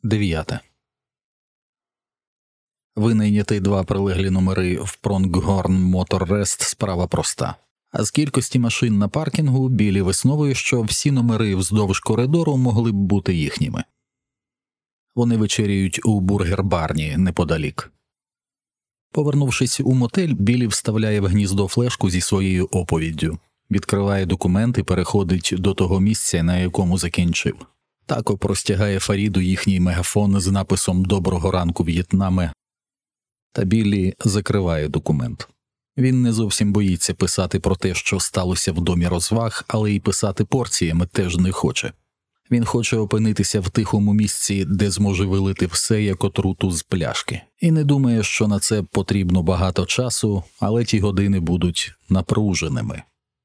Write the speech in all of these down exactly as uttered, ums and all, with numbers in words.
Дев'яте. Винайняти два прилеглі номери в Pronghorn Motor Rest справа проста. А з кількості машин на паркінгу Біллі висновує, що всі номери вздовж коридору могли б бути їхніми. Вони вечеряють у бургер-барні неподалік. Повернувшись у мотель, Біллі вставляє в гніздо флешку зі своєю оповіддю, відкриває документ і переходить до того місця, на якому закінчив. Тако простягає Фаріду їхній мегафон з написом «Доброго ранку, В'єтнаме», та Біллі закриває документ. Він не зовсім боїться писати про те, що сталося в домі розваг, але й писати порціями теж не хоче. Він хоче опинитися в тихому місці, де зможе вилити все як отруту з пляшки. І не думає, що на це потрібно багато часу, але ті години будуть напруженими.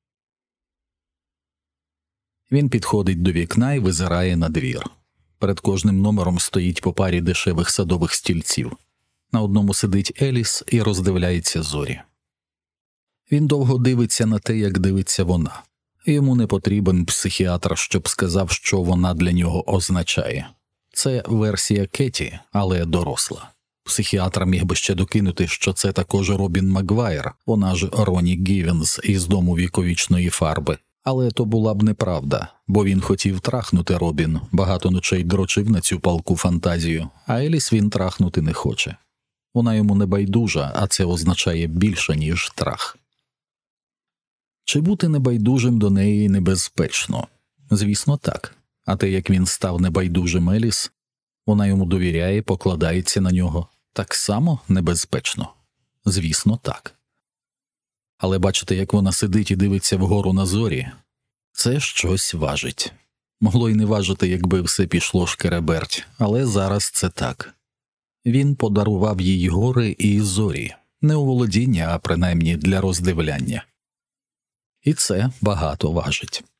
Він підходить до вікна і визирає на двір. Перед кожним номером стоїть по парі дешевих садових стільців. На одному сидить Еліс і роздивляється зорі. Він довго дивиться на те, як дивиться вона. Йому не потрібен психіатр, щоб сказав, що вона для нього означає. Це версія Кеті, але доросла. Психіатр міг би ще докинути, що це також Робін Магвайр, вона ж Роні Гівенс із дому віковічної фарби. Але то була б неправда, бо він хотів трахнути Робін, багато ночей дрочив на цю палку фантазію, а Еліс він трахнути не хоче. Вона йому не байдужа, а це означає більше, ніж трах. Чи бути небайдужим до неї небезпечно? Звісно, так. А те, як він став небайдужим Еліс, вона йому довіряє, покладається на нього, так само небезпечно? Звісно, так. Але бачите, як вона сидить і дивиться вгору на зорі? Це щось важить. Могло й не важити, якби все пішло шкереберть, але зараз це так. Він подарував їй гори і зорі, не у володіння, а принаймні для роздивляння. І це багато важить.